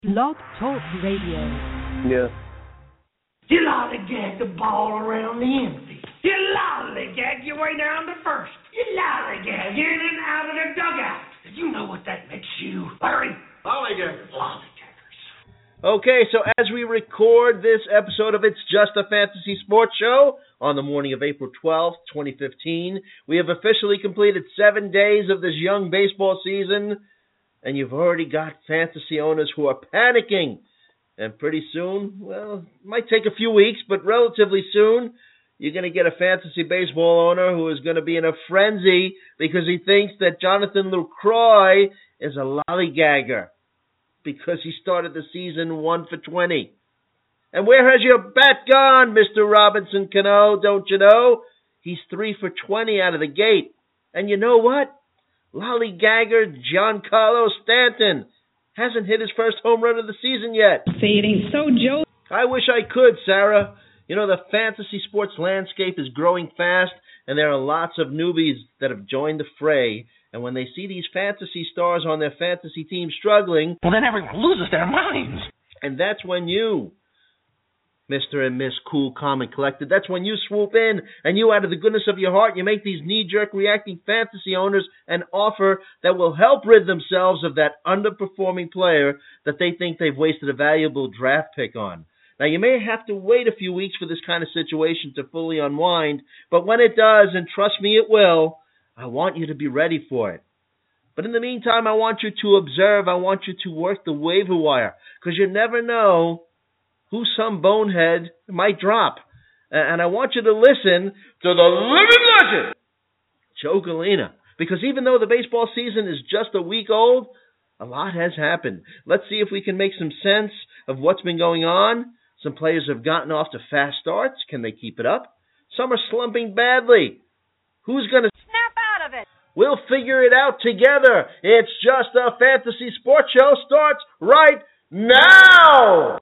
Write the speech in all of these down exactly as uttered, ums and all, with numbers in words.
Blog Talk Radio. Yeah. You lollygag the ball around the infield. You lollygag your way down to first. You lollygag in and out of the dugout. You know what that makes you, Larry? Lollygaggers. Lollygaggers. Okay, so as we record this episode of It's Just a Fantasy Sports Show on the morning of April twelfth, twenty fifteen, we have officially completed seven days of this young baseball season, and you've already got fantasy owners who are panicking. And pretty soon, well, it might take a few weeks, but relatively soon, you're going to get a fantasy baseball owner who is going to be in a frenzy because he thinks that Jonathan Lucroy is a lollygagger because he started the season one for twenty. And where has your bat gone, Mister Robinson Cano? Don't you know? He's three for twenty out of the gate. And you know what? Lollygagger Giancarlo Stanton hasn't hit his first home run of the season yet. Say it ain't so, Joe. I wish I could, Sarah. You know, the fantasy sports landscape is growing fast, and there are lots of newbies that have joined the fray. And when they see these fantasy stars on their fantasy team struggling, Well, then everyone loses their minds. and that's when you, Mister and Miss Cool, Calm, and Collected, that's when you swoop in, and you, out of the goodness of your heart, you make these knee-jerk reacting fantasy owners an offer that will help rid themselves of that underperforming player that they think they've wasted a valuable draft pick on. Now, you may have to wait a few weeks for this kind of situation to fully unwind, but when it does, and trust me, it will, I want you to be ready for it. But in the meantime, I want you to observe, I want you to work the waiver wire, because you never know who some bonehead might drop. And I want you to listen to the living legend, Joe Galena, because even though the baseball season is just a week old, a lot has happened. Let's see if we can make some sense of what's been going on. Some players have gotten off to fast starts. Can they keep it up? Some are slumping badly. Who's going to Snap out of it. We'll figure it out together. It's Just a Fantasy Sports Show starts right now.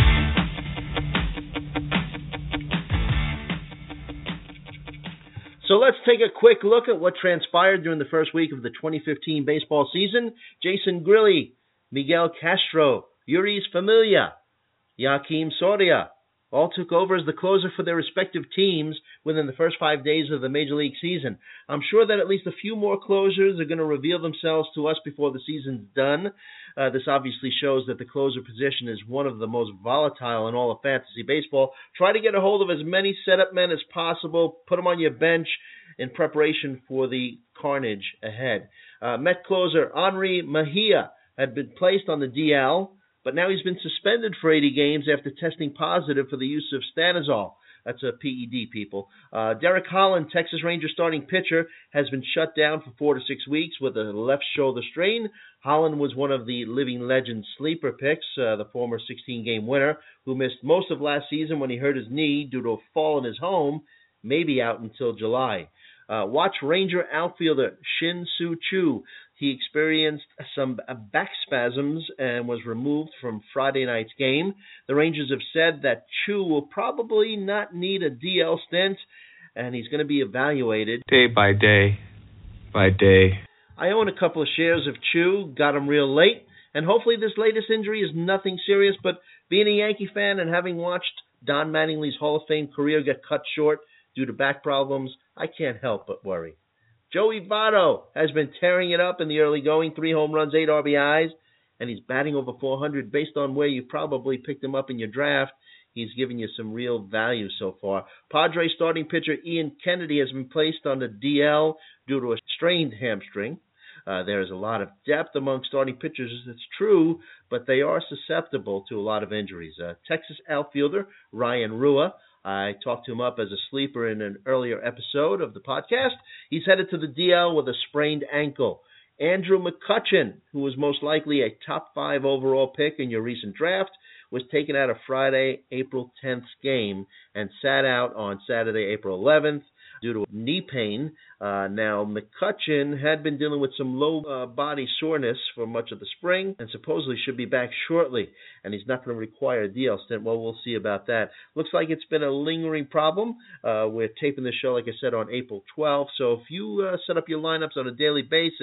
So let's take a quick look at what transpired during the first week of the twenty fifteen baseball season. Jason Grilli, Miguel Castro, Yuris Familia, Joakim Soria all took over as the closer for their respective teams within the first five days of the Major League season. I'm sure that at least a few more closers are going to reveal themselves to us before the season's done. Uh, this obviously shows that the closer position is one of the most volatile in all of fantasy baseball. Try to get a hold of as many setup men as possible. Put them on your bench in preparation for the carnage ahead. Uh, Met closer Henry Mejia had been placed on the D L, but now he's been suspended for eighty games after testing positive for the use of stanozol. That's a P E D, people. Uh, Derek Holland, Texas Rangers starting pitcher, has been shut down for four to six weeks with a left shoulder strain. Holland was one of the living legend sleeper picks, uh, the former sixteen-game winner, who missed most of last season when he hurt his knee due to a fall in his home, maybe out until July. Uh, watch Ranger outfielder Shin Soo Choo. He experienced some back spasms and was removed from Friday night's game. The Rangers have said that Choo will probably not need a D L stint, and he's going to be evaluated day by day by day. I own a couple of shares of Choo, got him real late, and hopefully this latest injury is nothing serious, but being a Yankee fan and having watched Don Mattingly's Hall of Fame career get cut short due to back problems, I can't help but worry. Joey Votto has been tearing it up in the early going, three home runs, eight R B Is, and he's batting over four hundred based on where you probably picked him up in your draft. He's giving you some real value so far. Padres starting pitcher Ian Kennedy has been placed on the D L due to a strained hamstring. Uh, there is a lot of depth among starting pitchers, it's true, but they are susceptible to a lot of injuries. Uh, Texas outfielder Ryan Rua, I talked him up as a sleeper in an earlier episode of the podcast. He's headed to the D L with a sprained ankle. Andrew McCutchen, who was most likely a top five overall pick in your recent draft, was taken out of Friday, April tenth's game and sat out on Saturday, April eleventh due to knee pain. Uh, now, McCutchen had been dealing with some low uh, body soreness for much of the spring and supposedly should be back shortly, and he's not going to require a D L stint. Well, we'll see about that. Looks like it's been a lingering problem. Uh, we're taping this show, like I said, on April twelfth, so if you uh, set up your lineups on a daily basis,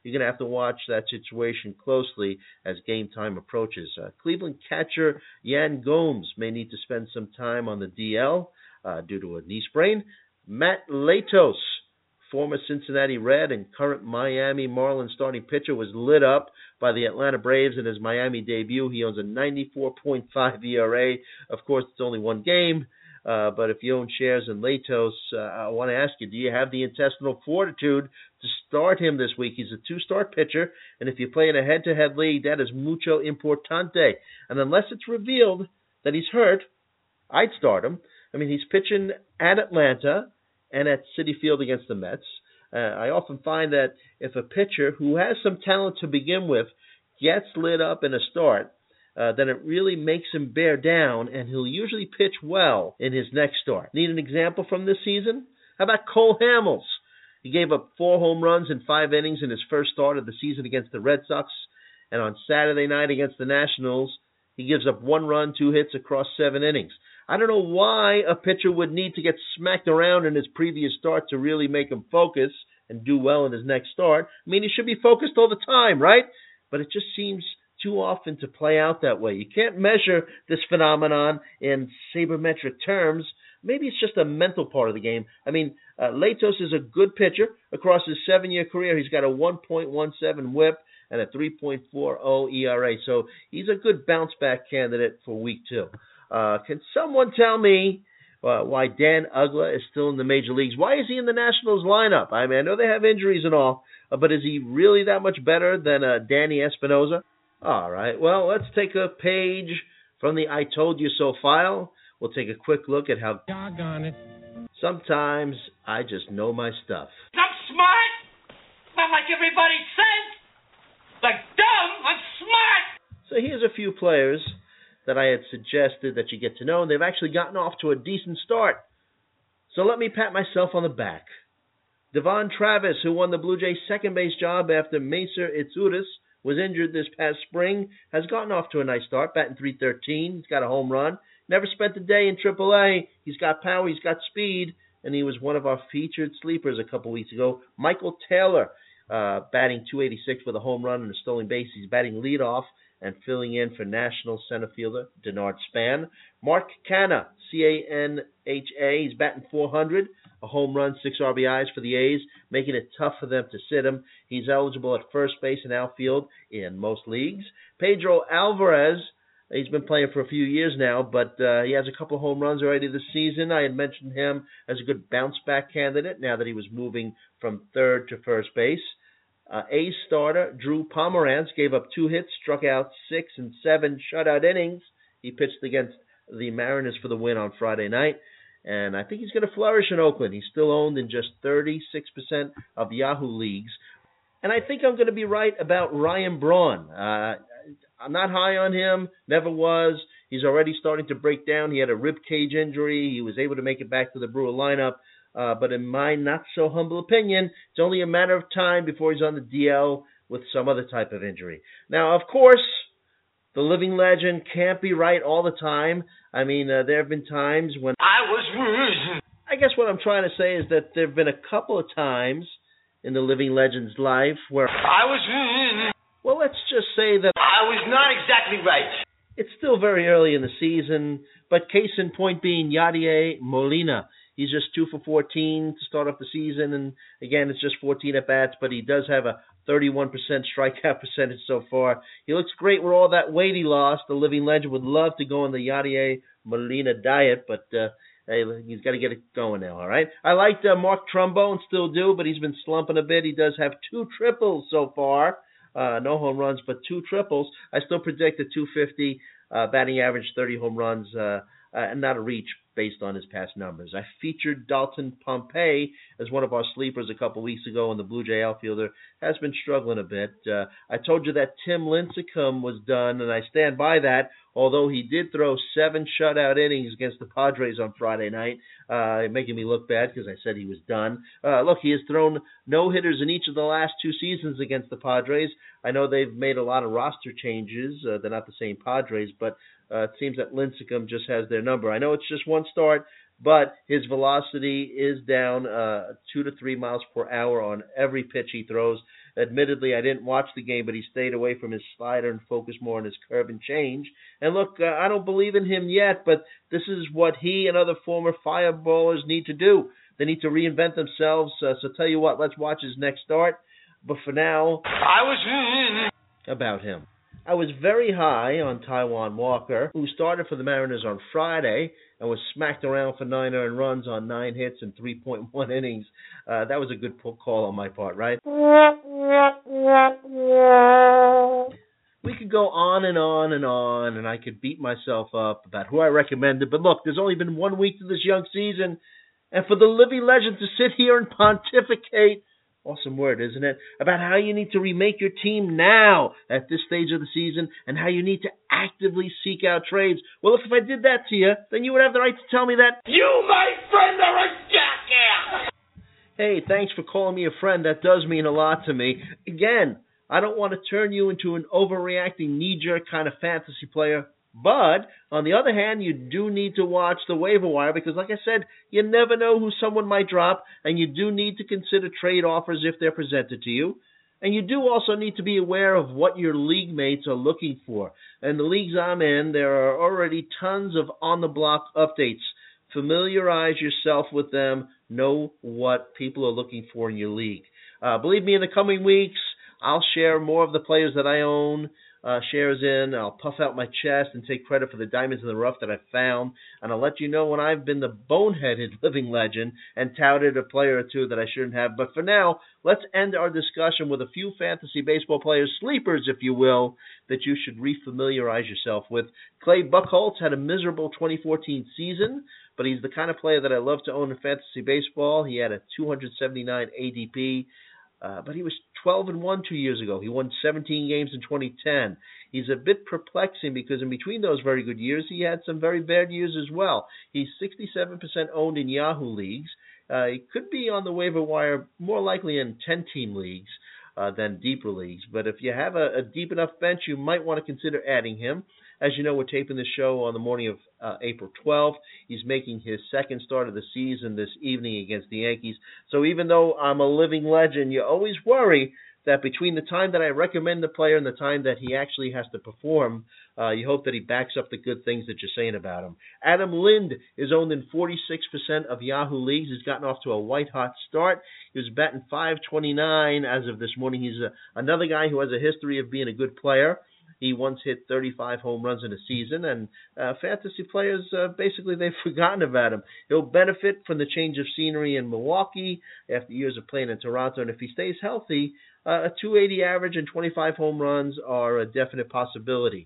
you're going to have to watch that situation closely as game time approaches. Uh, Cleveland catcher Yan Gomes may need to spend some time on the D L uh, due to a knee sprain. Matt Latos, former Cincinnati Red and current Miami Marlins starting pitcher, was lit up by the Atlanta Braves in his Miami debut. He owns a ninety-four point five E R A. Of course, it's only one game, uh, but if you own shares in Latos, uh, I want to ask you, do you have the intestinal fortitude to start him this week? He's a two-start pitcher, and if you play in a head-to-head league, that is mucho importante. And unless it's revealed that he's hurt, I'd start him. I mean, he's pitching at Atlanta and at Citi Field against the Mets. Uh, I often find that if a pitcher who has some talent to begin with gets lit up in a start, uh, then it really makes him bear down, and he'll usually pitch well in his next start. Need an example from this season? How about Cole Hamels? He gave up four home runs in five innings in his first start of the season against the Red Sox, and on Saturday night against the Nationals, he gives up one run, two hits across seven innings. I don't know why a pitcher would need to get smacked around in his previous start to really make him focus and do well in his next start. I mean, he should be focused all the time, right? But it just seems too often to play out that way. You can't measure this phenomenon in sabermetric terms. Maybe it's just a mental part of the game. I mean, uh, Latos is a good pitcher. Across his seven-year career, he's got a one point one seven whip and a three point four oh E R A. So he's a good bounce-back candidate for week two. Uh, can someone tell me uh, why Dan Uggla is still in the major leagues? Why is he in the Nationals lineup? I mean, I know they have injuries and all, uh, but is he really that much better than uh, Danny Espinosa? All right, well, let's take a page from the I Told You So file. We'll take a quick look at how doggone it. Sometimes I just know my stuff. I'm smart, not like everybody says. Like dumb, I'm smart. So here's a few players that I had suggested that you get to know, and they've actually gotten off to a decent start. So let me pat myself on the back. Devon Travis, who won the Blue Jays' second base job after Macer Itzuris was injured this past spring, has gotten off to a nice start, batting three thirteen. He's got a home run. Never spent a day in triple A. He's got power, he's got speed, and he was one of our featured sleepers a couple weeks ago. Michael Taylor, uh, batting two eighty-six with a home run and a stolen base. He's batting leadoff and filling in for National center fielder Denard Span. Mark Canha, C A N H A, he's batting four hundred, a home run, six R B Is for the A's, making it tough for them to sit him. He's eligible at first base and outfield in most leagues. Pedro Alvarez, he's been playing for a few years now, but uh, he has a couple of home runs already this season. I had mentioned him as a good bounce-back candidate now that he was moving from third to first base. Uh, A's starter Drew Pomeranz gave up two hits, struck out six and seven shutout innings. He pitched against the Mariners for the win on Friday night, and I think he's going to flourish in Oakland. He's still owned in just thirty-six percent of Yahoo leagues. And I think I'm going to be right about Ryan Braun. Uh, I'm not high on him, never was. He's already starting to break down. He had a rib cage injury. He was able to make it back to the Brewer lineup. Uh, but in my not-so-humble opinion, it's only a matter of time before he's on the D L with some other type of injury. Now, of course, the living legend can't be right all the time. I mean, uh, there have been times when... I was... I guess what I'm trying to say is that there have been a couple of times in the living legend's life where... I was... Well, let's just say that... I was not exactly right. It's still very early in the season, but case in point being Yadier Molina. He's just two for fourteen to start off the season, and again, it's just fourteen at-bats, but he does have a thirty-one percent strikeout percentage so far. He looks great with all that weight he lost. The living legend would love to go on the Yadier Molina diet, but uh, hey, he's got to get it going now, all right? I liked uh, Mark Trumbo and still do, but he's been slumping a bit. He does have two triples so far. Uh, no home runs, but two triples. I still predict a two fifty uh, batting average, thirty home runs, uh, uh, and not a reach based on his past numbers. I featured Dalton Pompey as one of our sleepers a couple weeks ago, and the Blue Jay outfielder has been struggling a bit. Uh, I told you that Tim Lincecum was done, and I stand by that, although he did throw seven shutout innings against the Padres on Friday night, uh, making me look bad because I said he was done. Uh, look, he has thrown no-hitters in each of the last two seasons against the Padres. I know they've made a lot of roster changes. Uh, they're not the same Padres, but uh, it seems that Lincecum just has their number. I know it's just one start, but his velocity is down uh, two to three miles per hour on every pitch he throws. Admittedly, I didn't watch the game, but he stayed away from his slider and focused more on his curve and change. And look, uh, I don't believe in him yet, but this is what he and other former fireballers need to do. They need to reinvent themselves. Uh, so tell you what, let's watch his next start. But for now, I was about him. I was very high on Taijuan Walker, who started for the Mariners on Friday and was smacked around for nine earned runs on nine hits and three point one innings. Uh, that was a good call on my part, right? We could go on and on and on, and I could beat myself up about who I recommended. But look, there's only been one week to this young season, and for the living legend to sit here and pontificate, awesome word, isn't it, about how you need to remake your team now at this stage of the season and how you need to actively seek out trades. Well, if I did that to you, then you would have the right to tell me that You, my friend, are a jackass! Hey, thanks for calling me a friend. That does mean a lot to me. Again, I don't want to turn you into an overreacting knee-jerk kind of fantasy player. But, on the other hand, you do need to watch the waiver wire because, like I said, you never know who someone might drop, and you do need to consider trade offers if they're presented to you. And you do also need to be aware of what your league mates are looking for. And the leagues I'm in, there are already tons of on-the-block updates. Familiarize yourself with them. Know what people are looking for in your league. Uh, believe me, in the coming weeks, I'll share more of the players that I own, uh, shares in. I'll puff out my chest and take credit for the diamonds in the rough that I've found. And I'll let you know when I've been the boneheaded living legend and touted a player or two that I shouldn't have. But for now, let's end our discussion with a few fantasy baseball players, sleepers, if you will, that you should refamiliarize yourself with. Clay Buchholz had a miserable twenty fourteen season, but he's the kind of player that I love to own in fantasy baseball. He had a two seventy-nine A D P. Uh, but he was twelve and one two years ago. He won seventeen games in twenty ten. He's a bit perplexing because in between those very good years, he had some very bad years as well. He's sixty-seven percent owned in Yahoo leagues. Uh, he could be on the waiver wire more likely in ten-team leagues uh, than deeper leagues. But if you have a, a deep enough bench, you might want to consider adding him. As you know, we're taping this show on the morning of uh, April twelfth. He's making his second start of the season this evening against the Yankees. So even though I'm a living legend, you always worry that between the time that I recommend the player and the time that he actually has to perform, uh, you hope that he backs up the good things that you're saying about him. Adam Lind is owned in forty-six percent of Yahoo leagues. He's gotten off to a white-hot start. He was batting five twenty-nine as of this morning. He's a, another guy who has a history of being a good player. He once hit thirty-five home runs in a season, and uh, fantasy players, uh, basically, they've forgotten about him. He'll benefit from the change of scenery in Milwaukee after years of playing in Toronto, and if he stays healthy, uh, a two eighty average and twenty-five home runs are a definite possibility.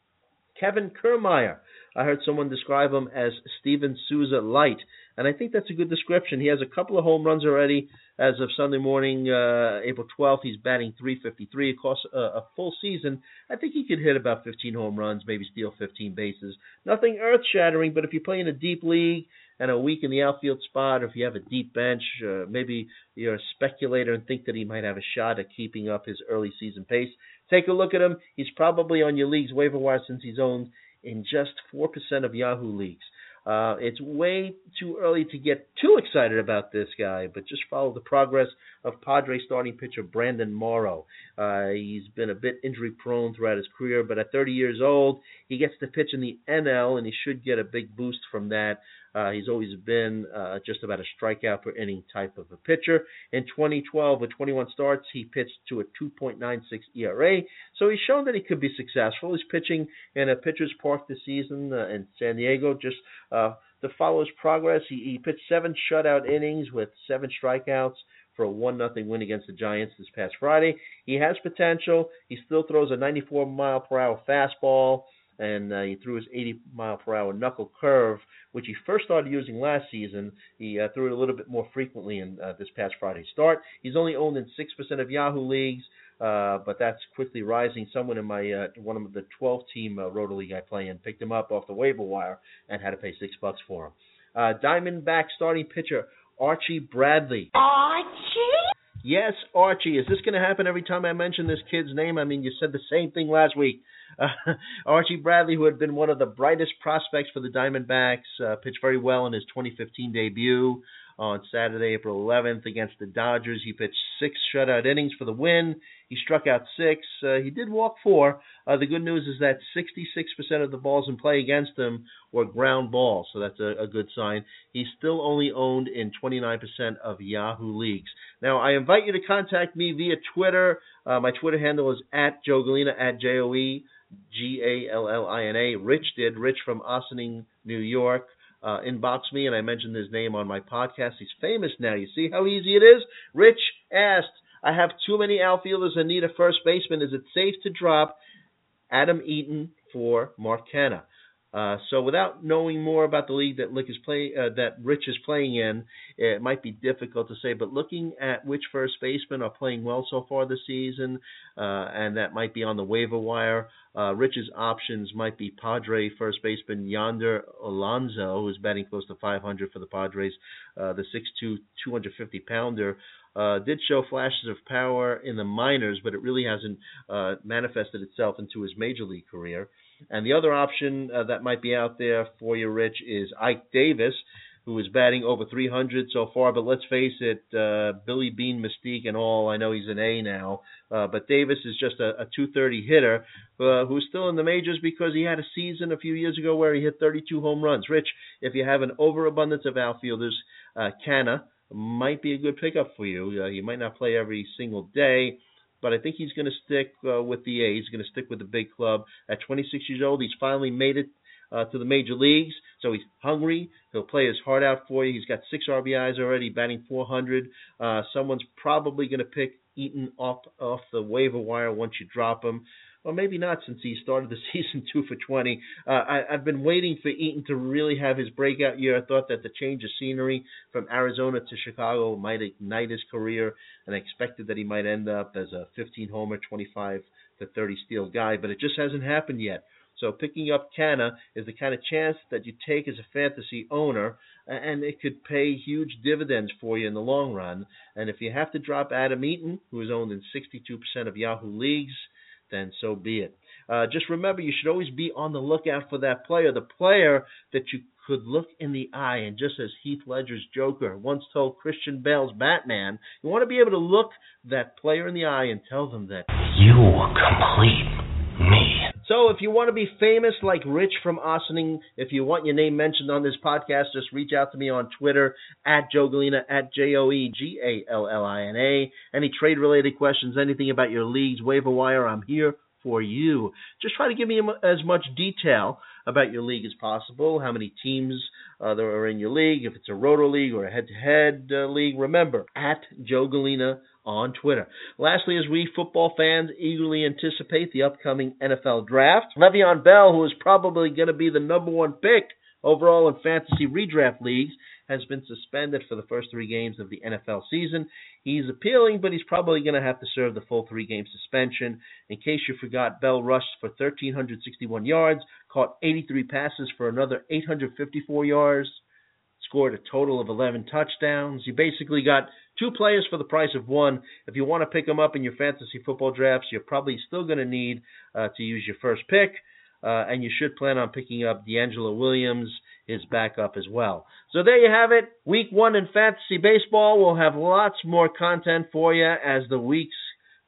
Kevin Kiermaier, I heard someone describe him as Steven Souza light, and I think that's a good description. He has a couple of home runs already. As of Sunday morning, uh, April twelfth, he's batting three fifty-three. Across a, a full season, I think he could hit about fifteen home runs, maybe steal fifteen bases. Nothing earth-shattering, but if you play in a deep league and a weak in the outfield spot, or if you have a deep bench, uh, maybe you're a speculator and think that he might have a shot at keeping up his early season pace, take a look at him. He's probably on your league's waiver wire since he's owned in just four percent of Yahoo leagues. Uh, it's way too early to get too excited about this guy, but just follow the progress of Padres starting pitcher Brandon Morrow. Uh, he's been a bit injury-prone throughout his career, but at thirty years old, he gets to pitch in the N L, and he should get a big boost from that. Uh, he's always been uh, just about a strikeout per inning type of a pitcher. In twenty twelve, with twenty-one starts, he pitched to a two point nine six E R A, so he's shown that he could be successful. He's pitching in a pitcher's park this season uh, in San Diego. Just uh, to follow his progress, he, he pitched seven shutout innings with seven strikeouts for a one nothing win against the Giants this past Friday. He has potential. He still throws a ninety-four mile per hour fastball, and uh, he threw his eighty mile per hour knuckle curve, which he first started using last season. He uh, threw it a little bit more frequently in uh, this past Friday start. He's only owned in six percent of Yahoo leagues, uh, but that's quickly rising. Someone in my uh, one of the twelve-team uh, Roto League I play in picked him up off the waiver wire and had to pay six bucks for him. Uh, Diamondback starting pitcher Archie Bradley. Archie? Yes, Archie. Is this going to happen every time I mention this kid's name? I mean, you said the same thing last week. Uh, Archie Bradley, who had been one of the brightest prospects for the Diamondbacks, uh, pitched very well in his twenty fifteen debut on Saturday, April eleventh, against the Dodgers. He pitched six shutout innings for the win. He struck out six. Uh, he did walk four. Uh, the good news is that sixty-six percent of the balls in play against him were ground balls, so that's a, a good sign. He's still only owned in twenty-nine percent of Yahoo leagues. Now, I invite you to contact me via Twitter. Uh, my Twitter handle is at Joe Gallina, at J O E G A L L I N A. Rich did, Rich from Ossining, New York. Uh, inbox me, and I mentioned his name on my podcast. He's famous now. You see how easy it is? Rich asked, I have too many outfielders and need a first baseman. Is it safe to drop Adam Eaton for Mark Canha? Uh, so without knowing more about the league that Rick is play, uh, that Rich is playing in, it might be difficult to say. But looking at which first basemen are playing well so far this season, uh, and that might be on the waiver wire, uh, Rich's options might be Padre first baseman Yonder Alonso, who's batting close to five hundred for the Padres, uh, the six two, two hundred fifty pounder. Uh, did show flashes of power in the minors, but it really hasn't uh, manifested itself into his major league career. And the other option uh, that might be out there for you, Rich, is Ike Davis, who is batting over three hundred so far. But let's face it, uh, Billy Bean mystique and all, I know he's an A now, uh, but Davis is just a, a two thirty hitter uh, who's still in the majors because he had a season a few years ago where he hit thirty-two home runs. Rich, if you have an overabundance of outfielders, uh, Canha might be a good pickup for you. Uh, he might not play every single day, but I think he's going to stick uh, with the A's. He's going to stick with the big club. At twenty-six years old, he's finally made it uh, to the major leagues, so he's hungry. He'll play his heart out for you. He's got six R B Is already, batting four hundred. Uh, someone's probably going to pick Eaton off, off the waiver wire once you drop him. Or maybe not, since he started the season two for twenty. Uh, I, I've been waiting for Eaton to really have his breakout year. I thought that the change of scenery from Arizona to Chicago might ignite his career, and I expected that he might end up as a fifteen homer, twenty-five to thirty steal guy, but it just hasn't happened yet. So picking up Canha is the kind of chance that you take as a fantasy owner, and it could pay huge dividends for you in the long run. And if you have to drop Adam Eaton, who is owned in sixty-two percent of Yahoo leagues, then so be it. Uh, just remember, you should always be on the lookout for that player, the player that you could look in the eye. And just as Heath Ledger's Joker once told Christian Bale's Batman, you want to be able to look that player in the eye and tell them that you complete me. So if you want to be famous like Rich from Ossining, if you want your name mentioned on this podcast, just reach out to me on Twitter, at Joe Gallina, at J O E G A L L I N A. Any trade-related questions, anything about your leagues, waiver wire, I'm here for you. Just try to give me as much detail about your league as possible, how many teams uh, there are in your league, if it's a roto league or a head-to-head uh, league. Remember, at Joe Gallina on Twitter. Lastly, as we football fans eagerly anticipate the upcoming N F L draft, Le'Veon Bell, who is probably going to be the number one pick overall in fantasy redraft leagues, has been suspended for the first three games of the N F L season. He's appealing, but he's probably going to have to serve the full three-game suspension. In case you forgot, Bell rushed for one thousand three hundred sixty-one yards, caught eighty-three passes for another eight hundred fifty-four yards, scored a total of eleven touchdowns. You basically got two players for the price of one. If you want to pick them up in your fantasy football drafts, you're probably still going to need uh, to use your first pick, uh, and you should plan on picking up D'Angelo Williams, his backup as well. So there you have it. Week one in fantasy baseball. We'll have lots more content for you as the weeks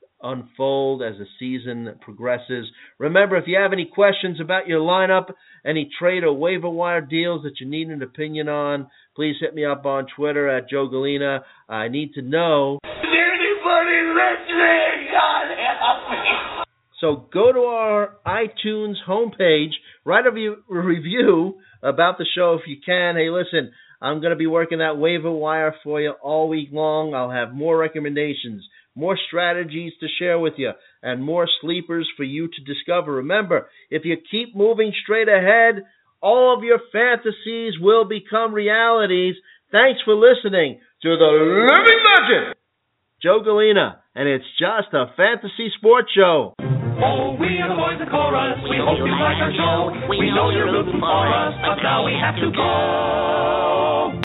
unfold, as the season progresses. Remember, if you have any questions about your lineup, any trade or waiver wire deals that you need an opinion on, please hit me up on Twitter at Joe Gallina. I need to know. Is anybody listening? God help me. So go to our iTunes homepage, write a review, a review about the show if you can. Hey, listen, I'm going to be working that waiver wire for you all week long. I'll have more recommendations, more strategies to share with you, and more sleepers for you to discover. Remember, if you keep moving straight ahead, all of your fantasies will become realities. Thanks for listening to the Living Legend, Joe Gallina, and it's just a fantasy sports show. Oh, we are the boys of chorus. We hope you like our show. We know you're rooting for us, but now we have to go.